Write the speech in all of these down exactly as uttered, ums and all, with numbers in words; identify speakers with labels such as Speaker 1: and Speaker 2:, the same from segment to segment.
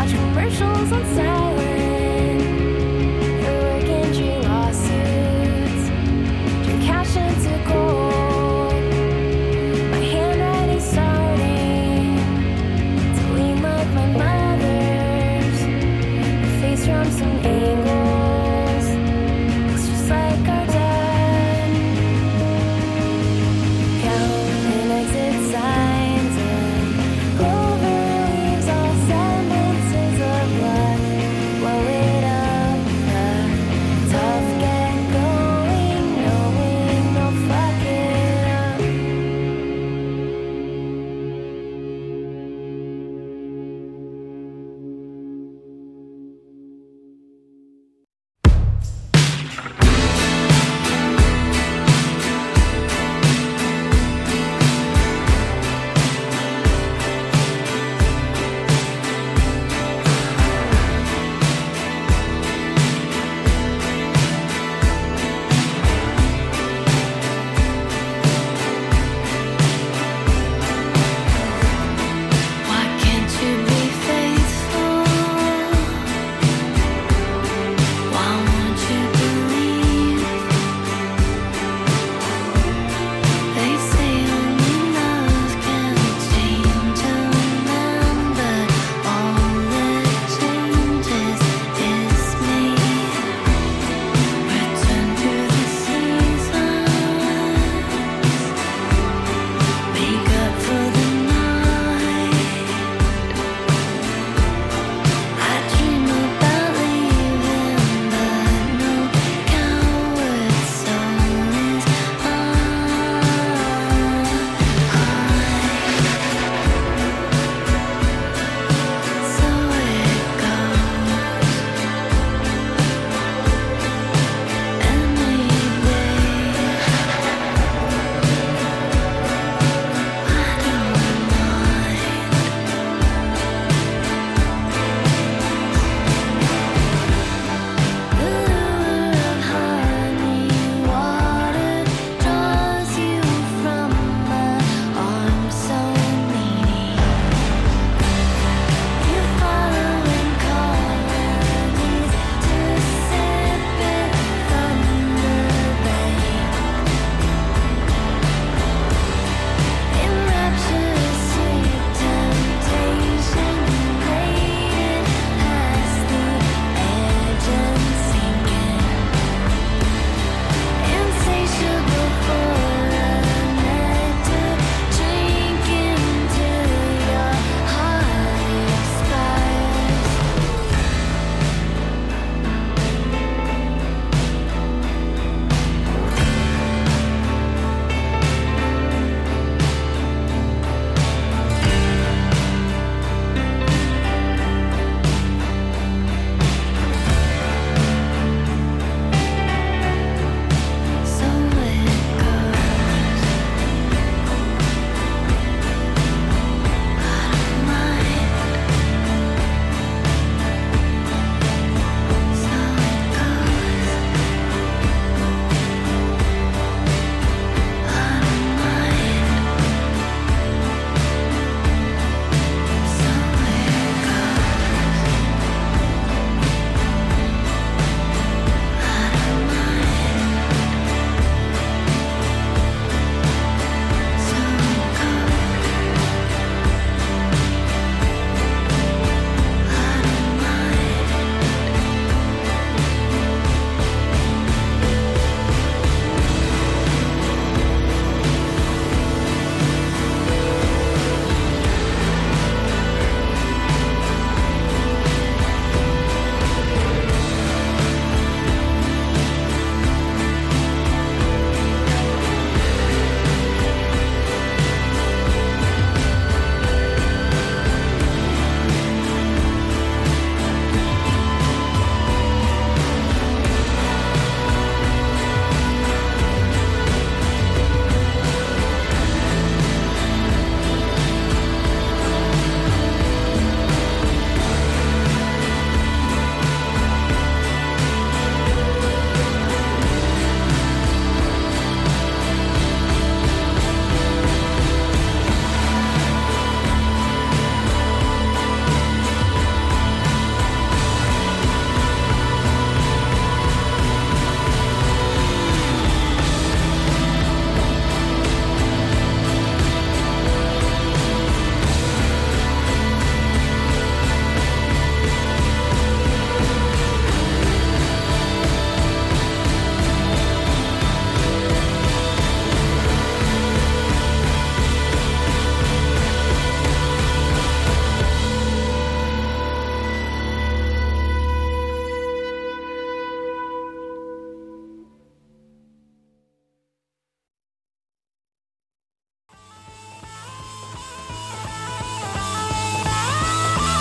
Speaker 1: watch commercials on silent. For work injury lawsuits. Turn cash into gold. My handwriting's starting to lean like my mother's. Her face from some angles looks just like our dad. Counting exit signs and clover leaves, all semblances of life.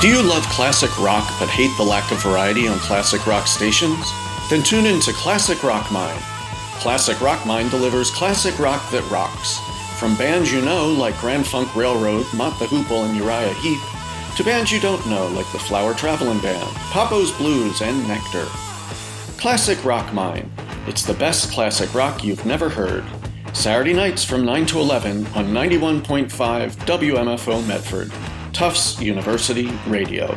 Speaker 2: Do you love classic rock but hate the lack of variety on classic rock stations? Then tune in to Classic Rock Mine. Classic Rock Mine delivers classic rock that rocks. From bands you know like Grand Funk Railroad, Mott the Hoople, and Uriah Heep, to bands you don't know like the Flower Travelin' Band, Papo's Blues, and Nectar. Classic Rock Mine. It's the best classic rock you've never heard. Saturday nights from nine to eleven on ninety-one point five W M F O Medford. Tufts University Radio.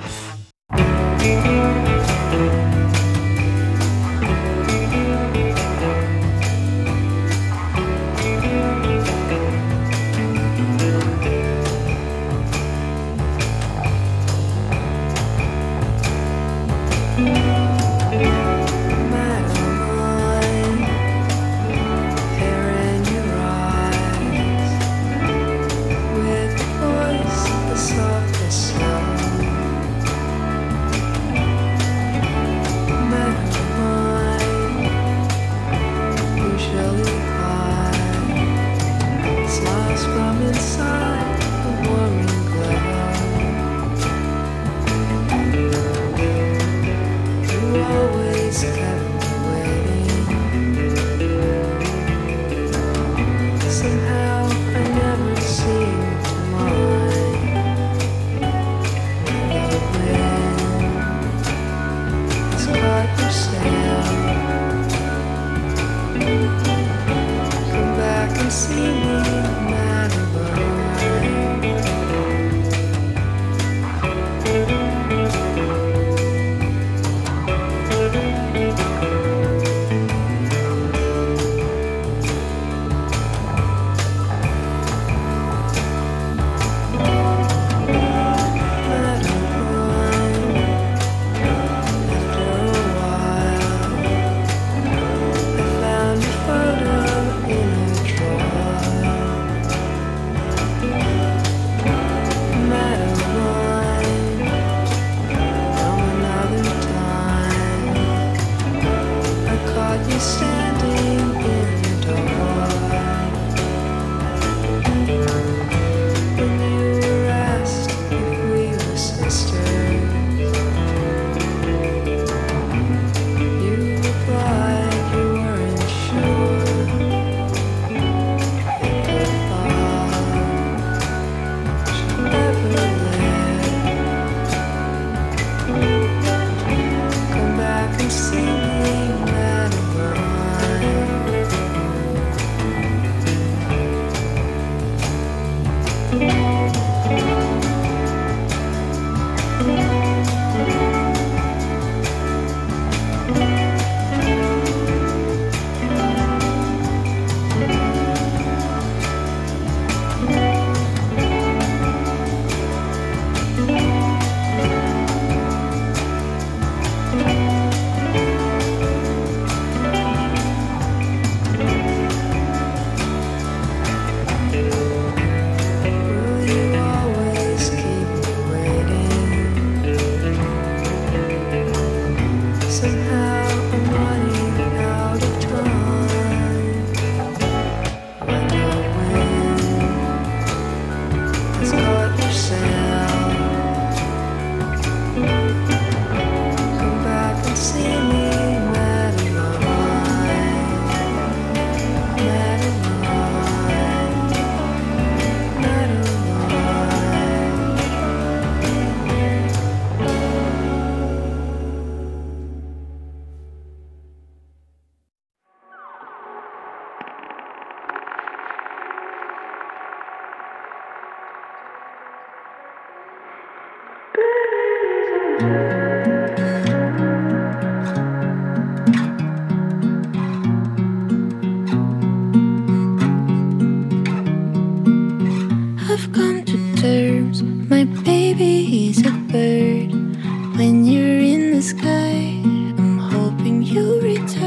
Speaker 1: I've come to terms, my baby is a bird. When you're in the sky, I'm hoping you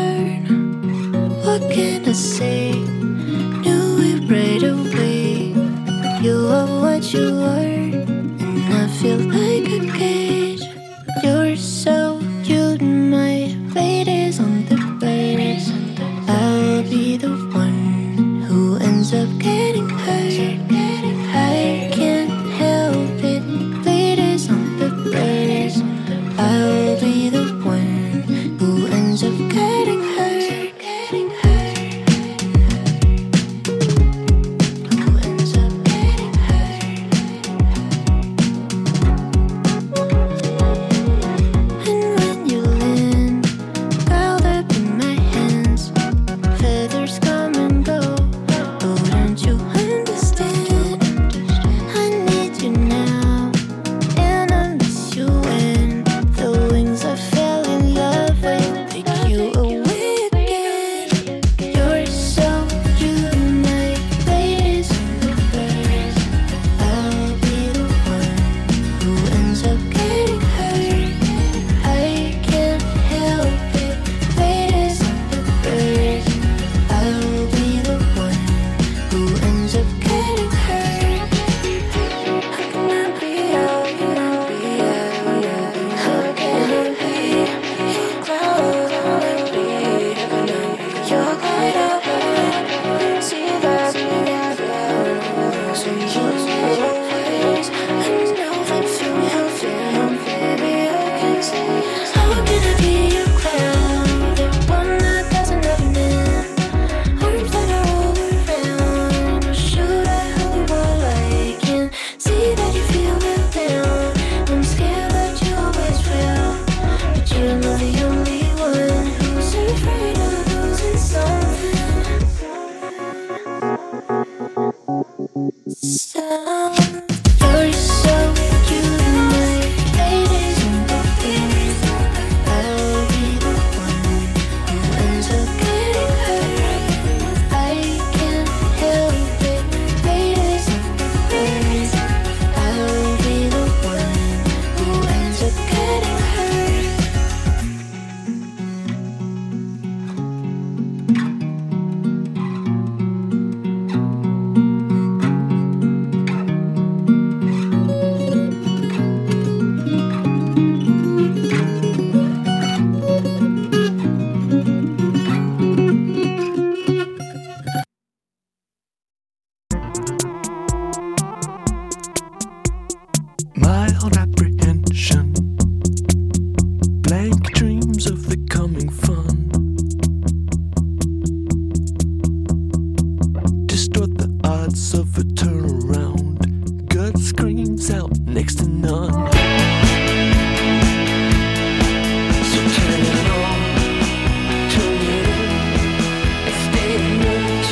Speaker 1: return. What can I say? Knew it right away. You are what you are, and I feel like a cage. You're so cute, my fate is on the verge. I'll be the one who ends up getting hurt. I can't help it, fate is on the verge.
Speaker 3: Mild apprehension, blank dreams of the coming fun, distort the odds of a turnaround, gut screams out next to none. So turn it on, turn it in, and stay alert.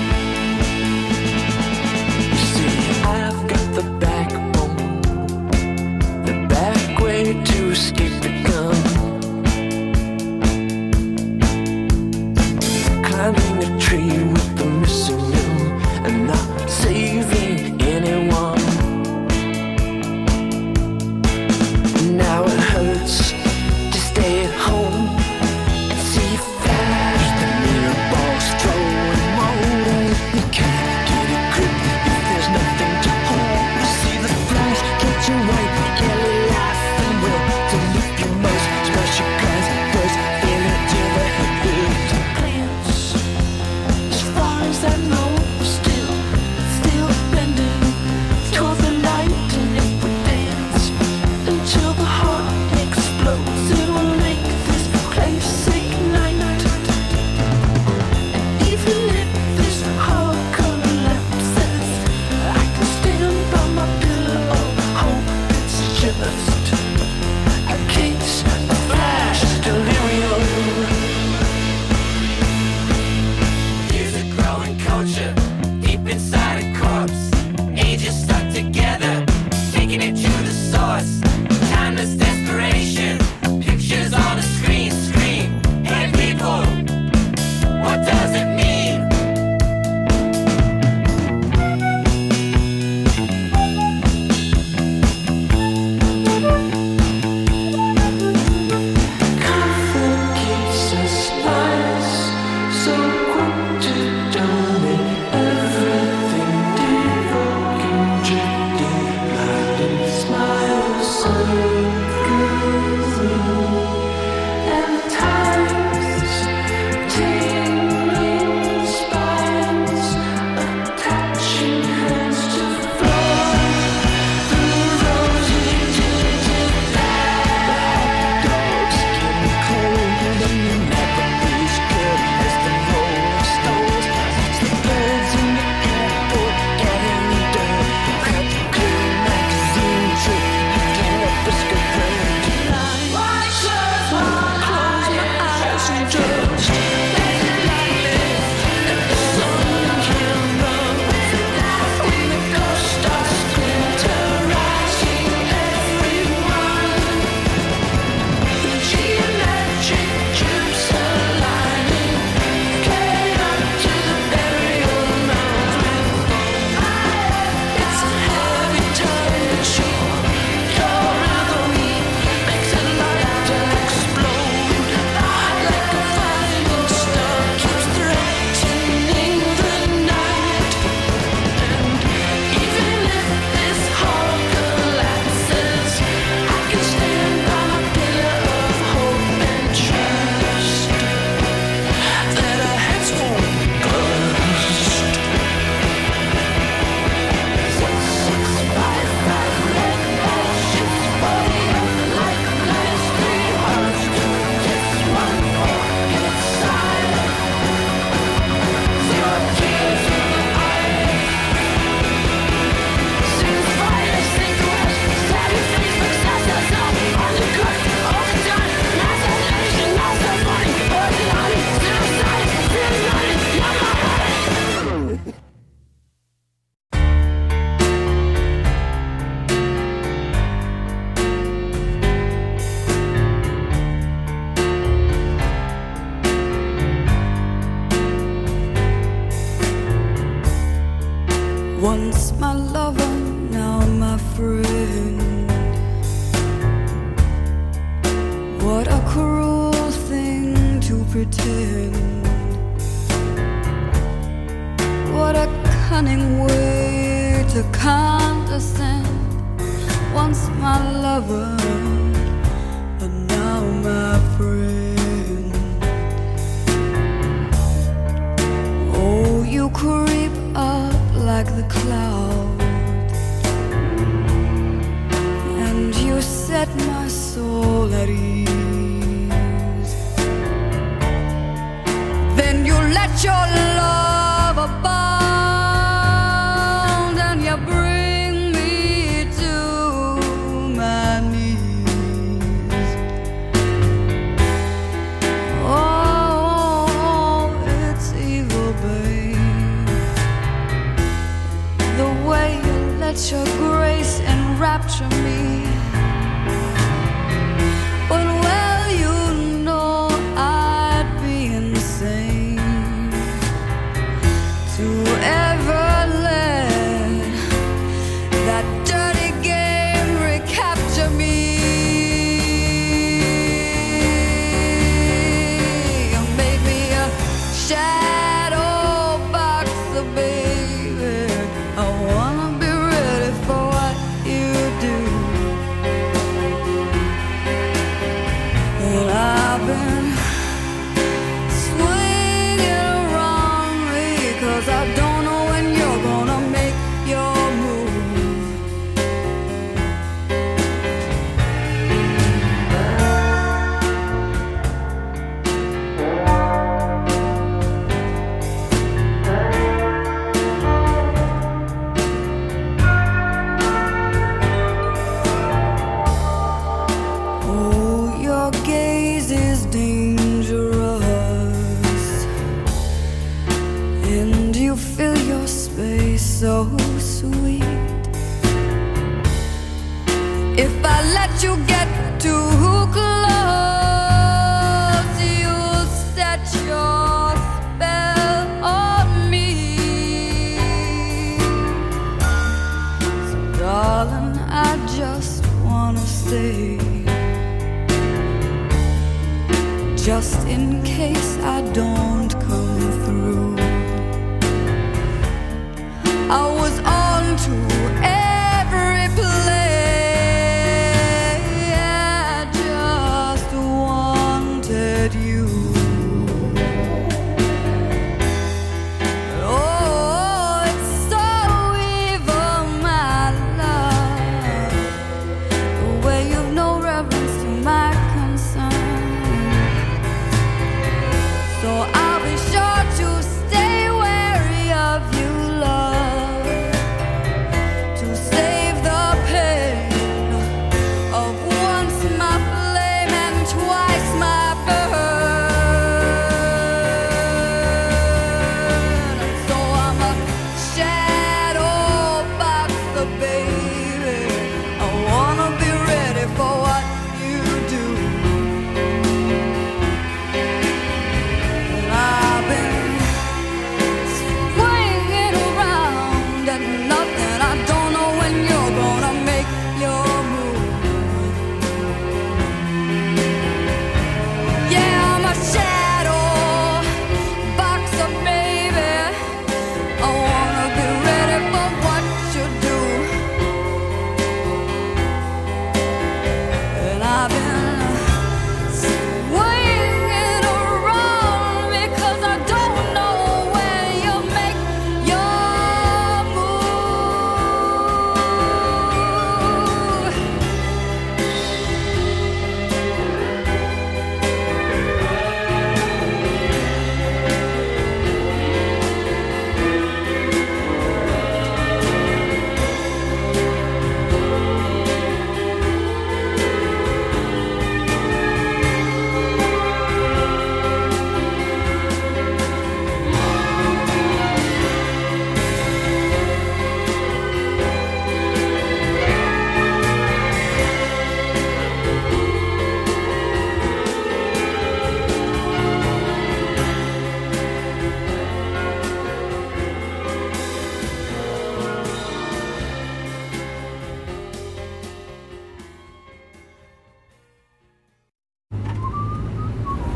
Speaker 3: You see, I've got the backbone, the back way to escape the gun. Climbing a tree with the missing limb and not saving anyone. Now it hurts to stay at home and see flash the mirror balls throwing motor. You can't get a grip if there's nothing to hold. See the flash catching white, yellow life and will to lift you
Speaker 4: pretend. What a cunning way to condescend. Once my lover, and now my friend. Oh, you creep up like the clouds, and you set my soul at ease. Then you let your love abound, and you bring me to my knees. Oh, it's evil, babe, the way you let your grace enrapture me. But well, you know I'd be insane to ever let that dirty game recapture me. You made me a shadow boxer, baby. I wanna be ready for what you do. And I've been swinging around me, 'cause I don't know when you're gonna make your move. Oh, your gaze is dangerous, and you fill your space so sweet. If I let you get too close, you'll set your spell on me. So darling, I just wanna stay, just in case I don't come through. I was on to every play, I just wanted you. Oh, it's so evil, my love, the way you've no reverence to my concern. So I'll be sure to stay wary of you, love.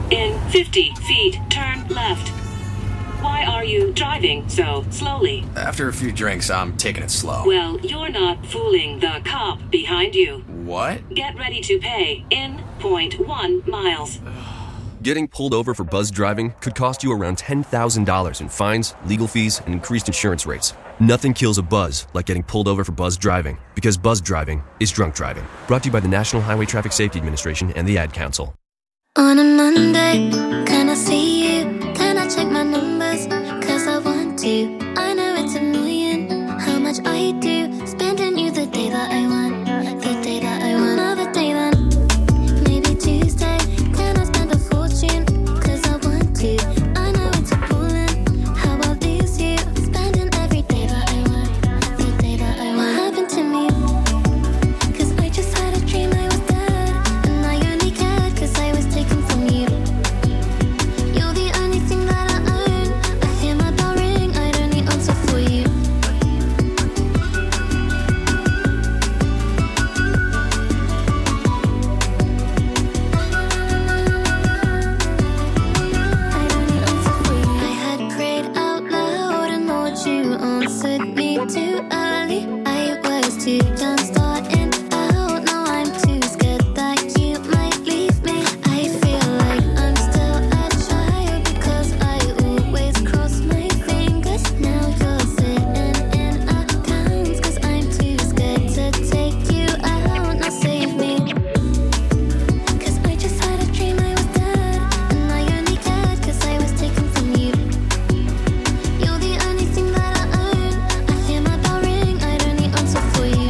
Speaker 5: In fifty feet, turn left. Why are you driving so slowly?
Speaker 6: After a few drinks, I'm taking it slow.
Speaker 5: Well, you're not fooling the cop behind you.
Speaker 6: What?
Speaker 5: Get ready to pay in point one miles.
Speaker 7: Getting pulled over for buzz driving could cost you around ten thousand dollars in fines, legal fees, and increased insurance rates. Nothing kills a buzz like getting pulled over for buzz driving, because buzz driving is drunk driving. Brought to you by the National Highway Traffic Safety Administration and the Ad Council.
Speaker 1: On a Monday, can I see you? Can I check my numbers? Cause I want to. I know it's a million. How much I do. Spending you the day that I want. The day that I want. Another day then. Maybe Tuesday. Can I spend a fortune? Cause I want to. I know it's appalling. How I lose you. Spending every day that I want. The day that I want. What happened to me? Cause I just had a dream I was dead. And I only cared cause I was taken from you. You're the only thing that I own. I hear my bell ring, I'd only answer for you. I'd only answer for you. I had prayed out loud and Lord, you answered me too early. I was too young starting out. Now I'm too scared that you might leave me. I feel like I'm still a child because I always cross my fingers. Now you're sitting in accounts cause I'm too scared to take you out. Now save me. Cause I just had a dream I was dead. And I only cared cause I was taken from you. You're the only thing that I own. I hear my bell ring, I'd only answer for you.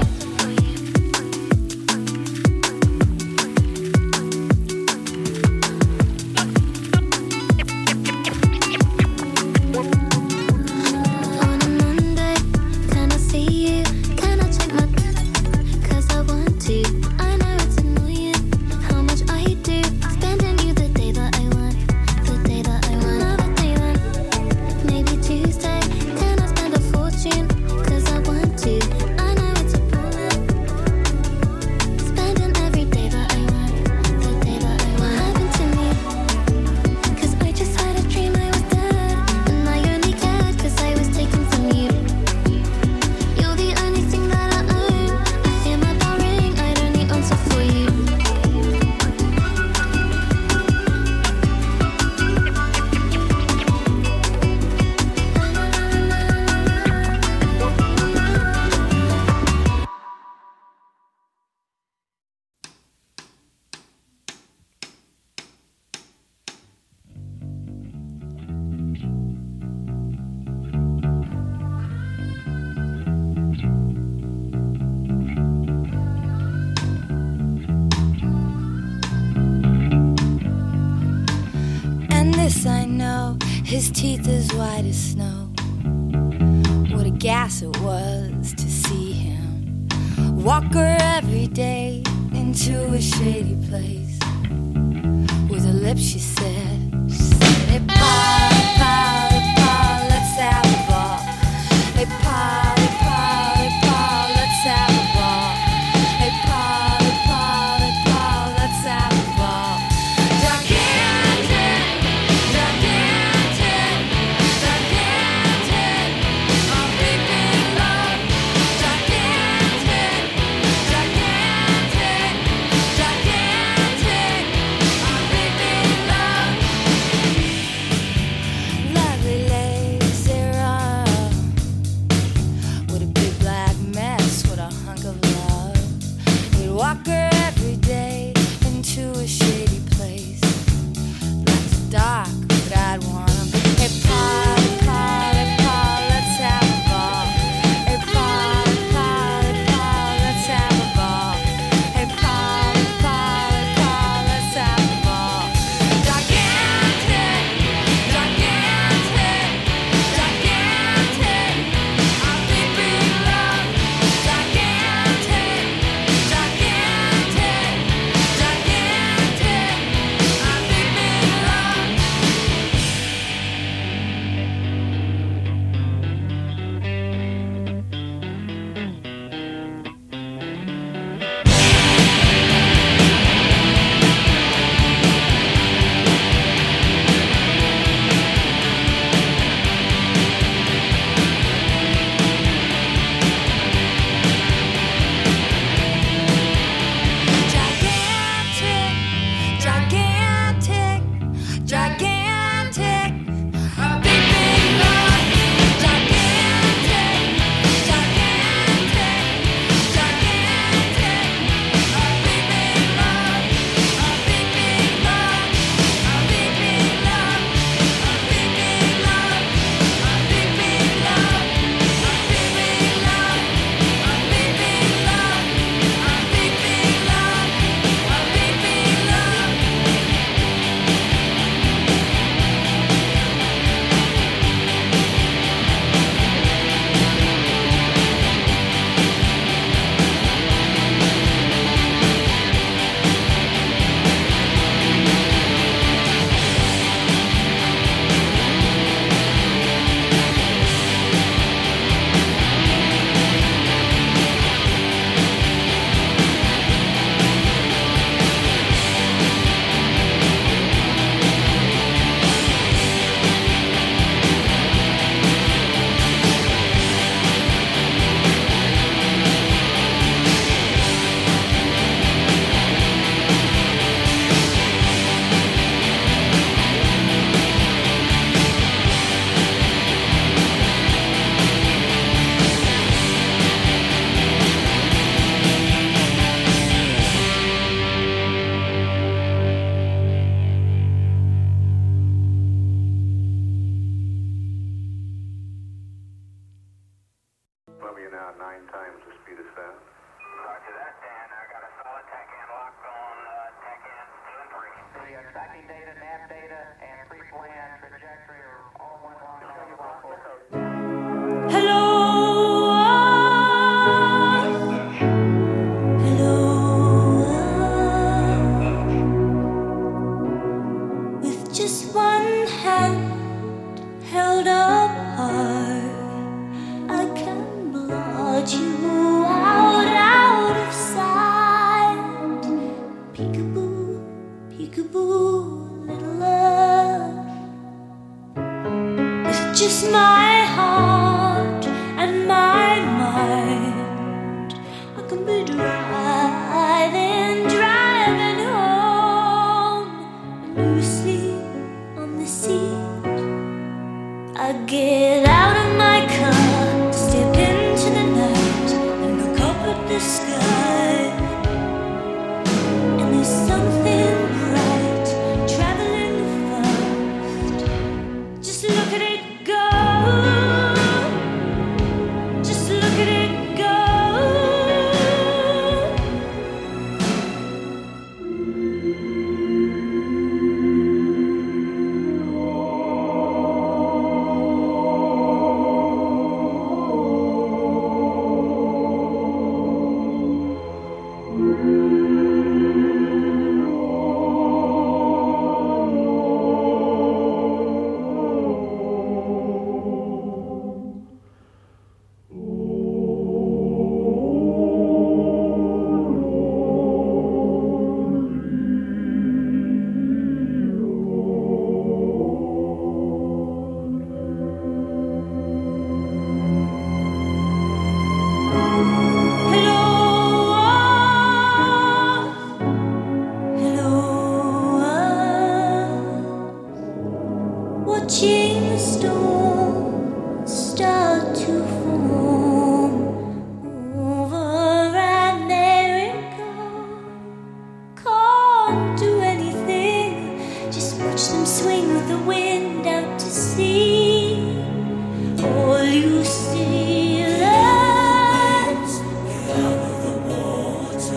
Speaker 1: On a Monday, can I see you? Can I check my... Cause I want to. I know it's annoying how much I do. Spending you the day that I want. The day that I want. Another day then. Maybe Tuesday. Can I spend a fortune? Cause I want to. I know it's appalling. Spending every day that I want. The day that I want. What happened to me? Cause I just had a dream I was dead. And I only cared cause I was taken from you. You're the only thing that I own. I hear my bell ring, I'd only answer for you.
Speaker 4: And this I know, his teeth as white as snow. What a gas it was to see him walk her every day into a shady place. With her lips she said, she said, hey pa, hey pa, hey pa, let's have a ball. Hey pa, hey pa, hey pa, let's have a ball. Hey pa, hey pa, hey pa, let's have a ball. Gigantic, gigantic, gigantic, I'm reaping love. Gigantic, gigantic, gigantic, I'm reaping love.
Speaker 8: tracking data, nav data, and pre-plan trajectory are all one line.
Speaker 1: Hello. Hello. With just one hand held up high, I can blot you out, out of sight. Peekaboo, peekaboo, little love. With just my heart and my mind, I can be driving, driving home. And you sleep on the seat. I get out of my car, step into the night, and look up at the sky. And there's something bright traveling fast. Just look at it go. Just look at it go. Watching the storm start to form over America. Can't do anything, just watch them swing with the wind out to sea. All you sailors out of the water,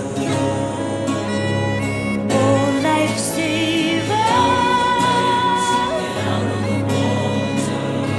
Speaker 1: all lifesavers.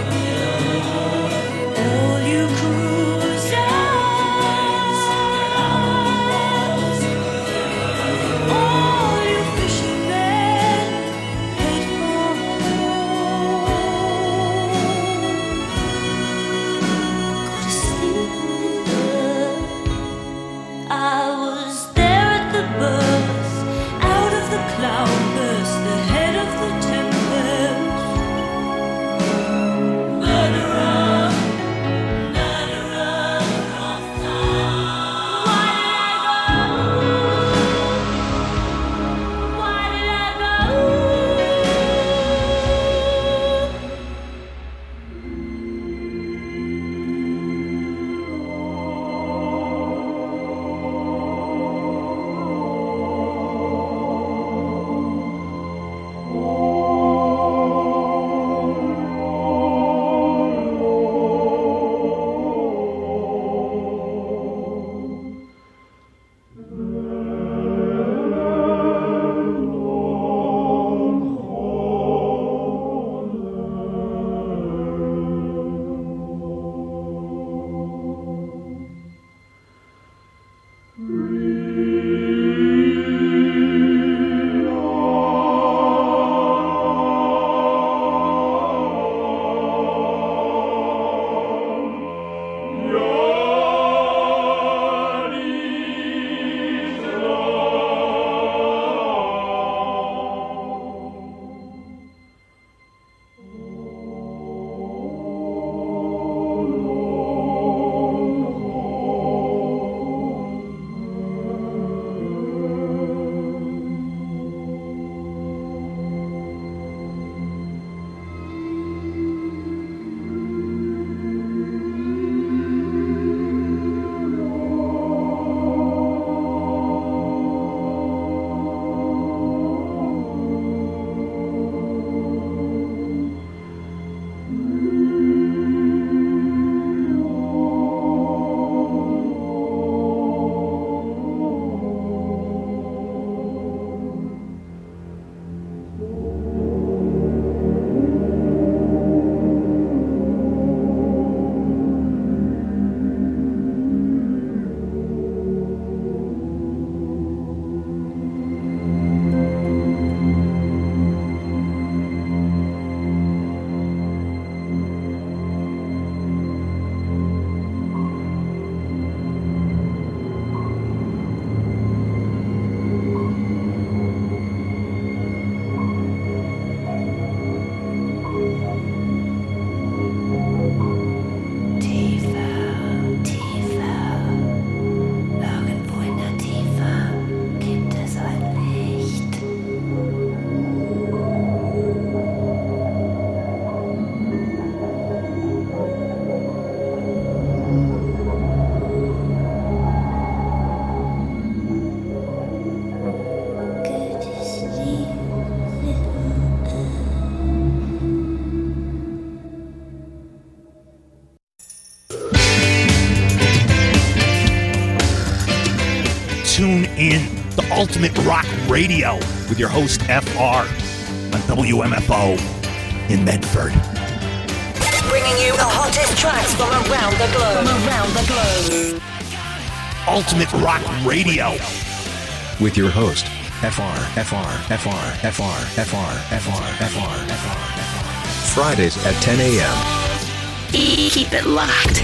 Speaker 9: Ultimate Rock Radio with your host F R on W M F O in Medford.
Speaker 10: Bringing you the hottest tracks from around the globe. From around the globe.
Speaker 9: Ultimate Rock Radio
Speaker 11: with your host F R, F R, F R, F R, F R, F R, F R, F R, F R. Fridays at ten a.m.
Speaker 10: Keep it locked.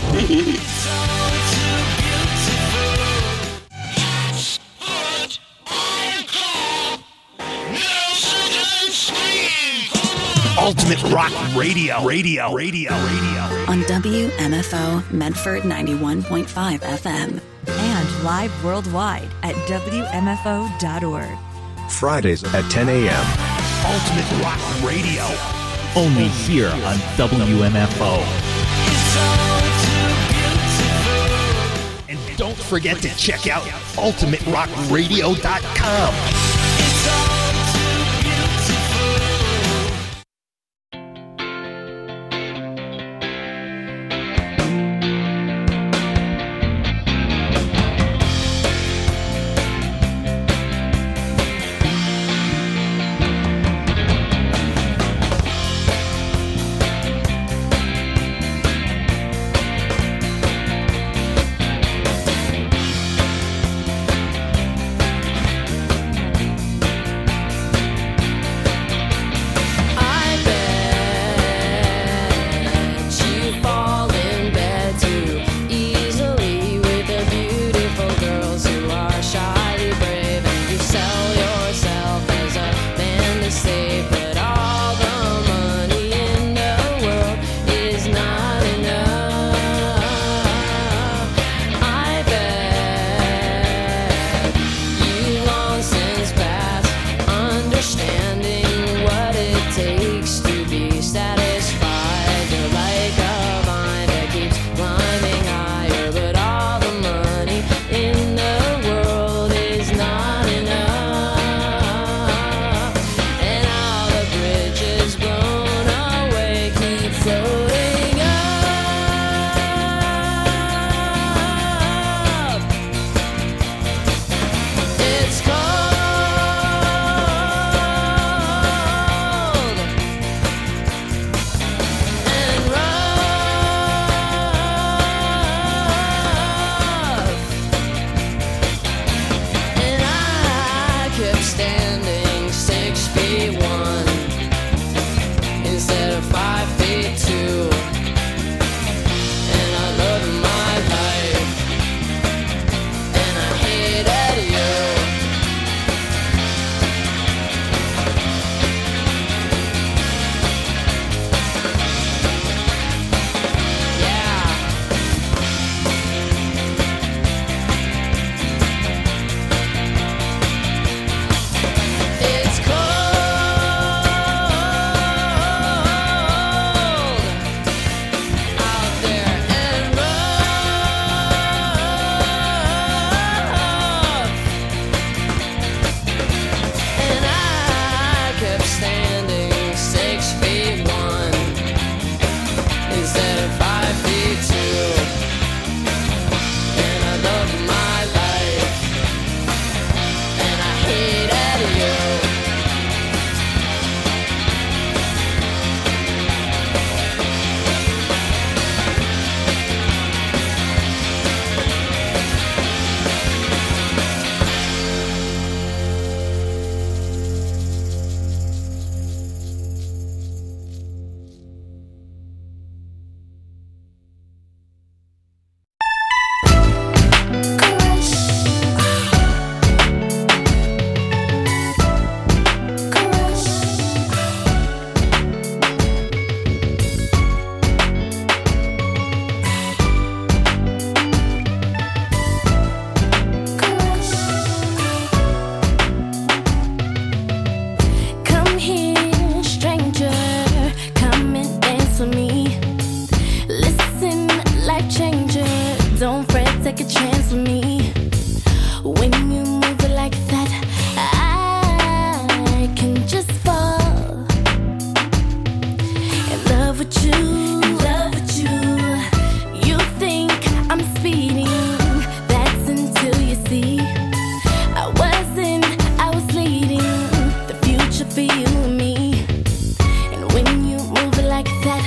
Speaker 9: Ultimate Rock Radio, radio, radio, radio.
Speaker 12: On W M F O Medford ninety-one point five F M.
Speaker 13: And live worldwide at W M F O dot org.
Speaker 11: Fridays at ten a.m.
Speaker 9: Ultimate Rock Radio. Only here on W M F O. And don't forget to check out ultimate rock radio dot com.
Speaker 14: I was for you and me. And when you move it like that,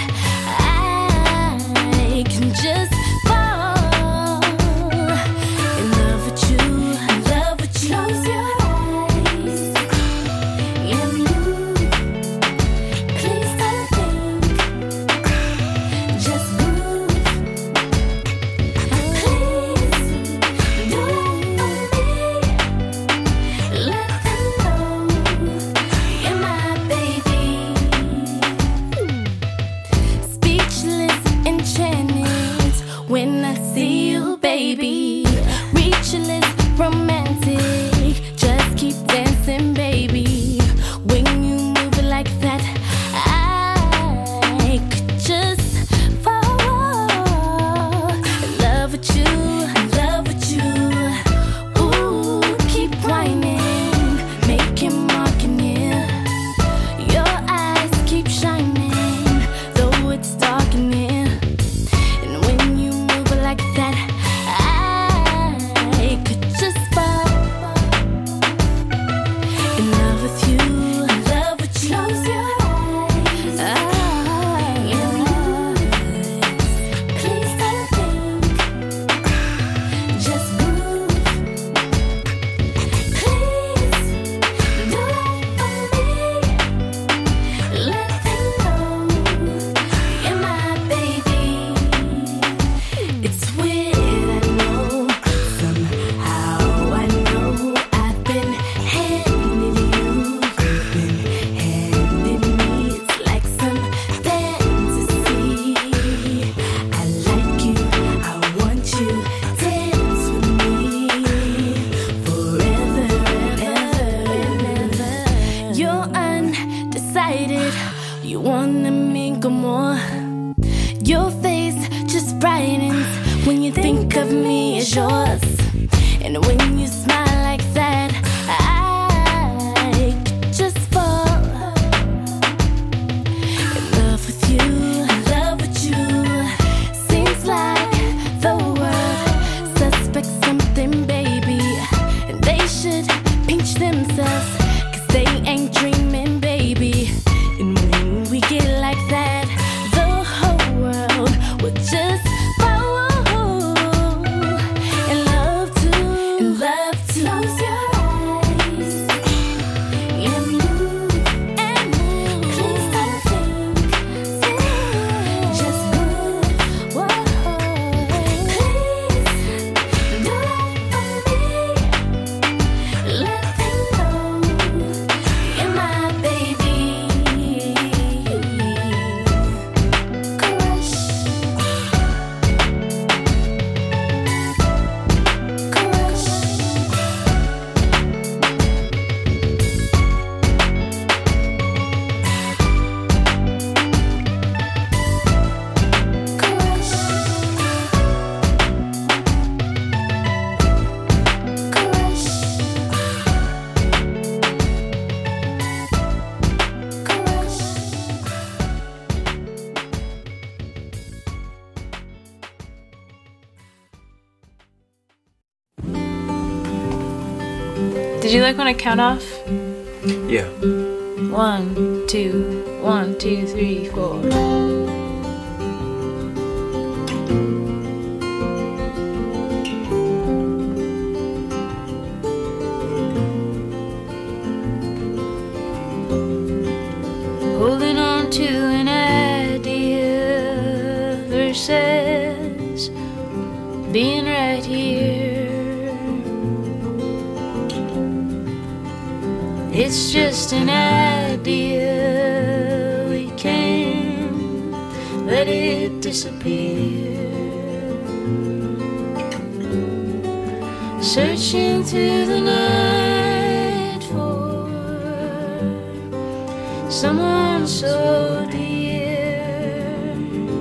Speaker 14: I can just fall in love with you, in love with you. Close your eyes and move. Please don't think, just move. Please do it for me. Let them know you're my baby. Speechless enchantment when I see you, baby. Reachless romantic, just keep dancing, baby. When you move it like that, I could just fall in love with you, in love with you. Ooh, keep whining, making marking here. Your eyes keep shining, though it's dark in here. And when you move it like that, I could just fall in love with you, in love with you. Close your eyes, ah, your eyes. Please don't think, just move. Please do it for me. Let them know you're my baby. It's weird, I know. Somehow I know I've been handing you, you've been handing me. It's like some fantasy. I like you, I want you, dance with me forever and ever and ever. You're undecided, you wanna mingle more. Your face just brightens when you think of me as yours. And when you smile like that, I could just fall in love with you, in love with you. Seems like the world suspects something, baby. And they should pinch themselves, cause they ain't dreaming, baby. And when we get like that, the whole world will just fall in love too, in love too. Close your eyes and move, and move. Please don't think, just move. Whoa. Please do it for me. Let them know you're my baby. Crush, crush.
Speaker 15: Did you like when I count off?
Speaker 6: Yeah.
Speaker 15: One, two, one, two, three, four. Holding on to an idea versus being right here. It's just an idea, we can't let it disappear. Searching through the night for someone so dear.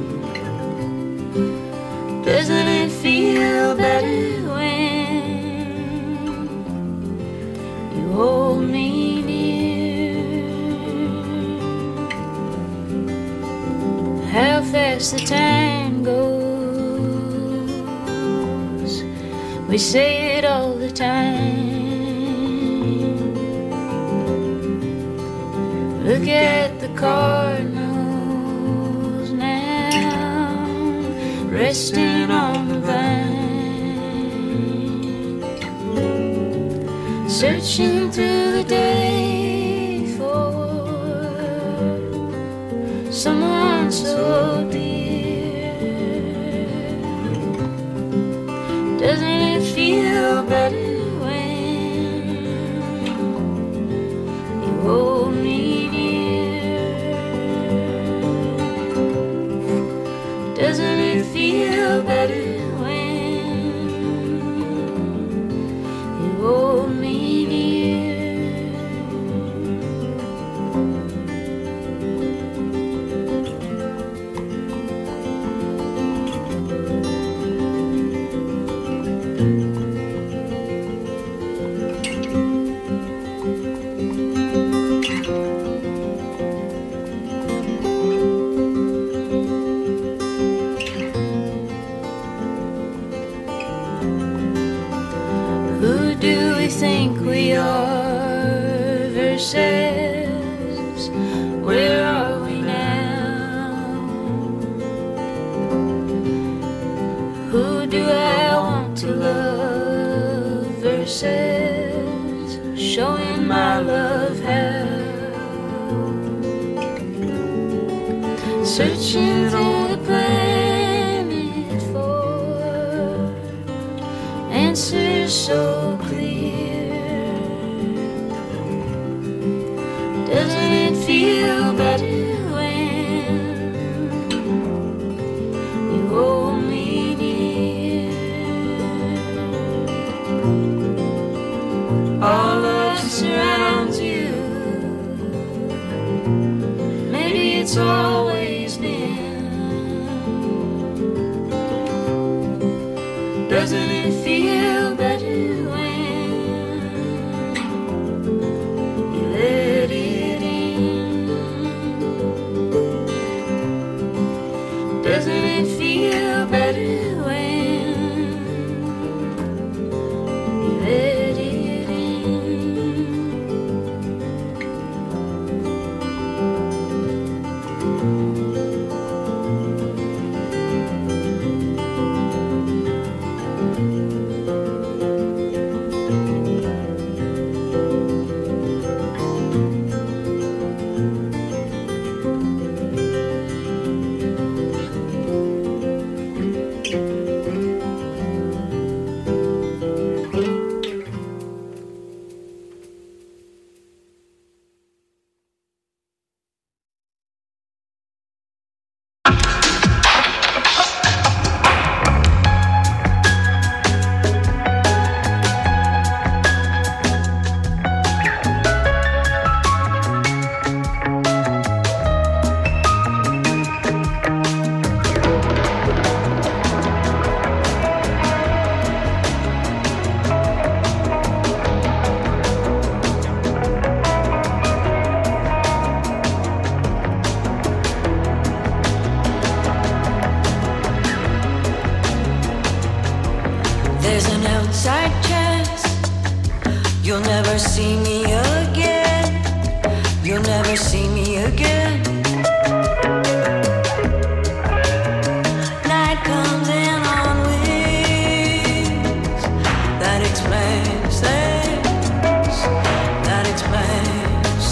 Speaker 15: Doesn't it feel better when you hold me near? How fast the time goes, we say it all the time. Look at the cardinals now, resting on the vine, searching through the day for someone so dear. Doesn't it feel better when you hold me near? Doesn't it feel better when you hold me think we are versus where are we now? Who do I want to love versus showing my love how? Searching through the planet for answers so doesn't it feel better when you hold me near? All love surrounds you. Maybe it's always been. Doesn't it feel better when you let it? Doesn't it feel better when you let it
Speaker 3: You'll never see me again. You'll never see me again. Night comes in on wings. That explains things. That explains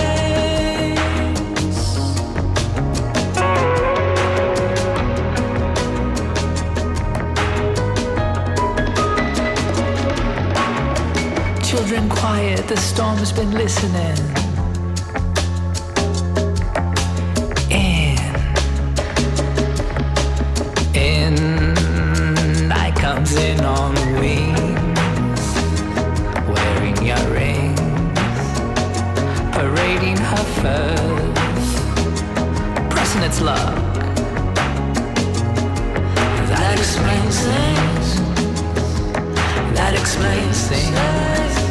Speaker 16: things. Children quiet, the storm's been listening. In, in, night comes in on wings, wearing your rings, parading her furs, pressing its luck. That explains things. That explains things.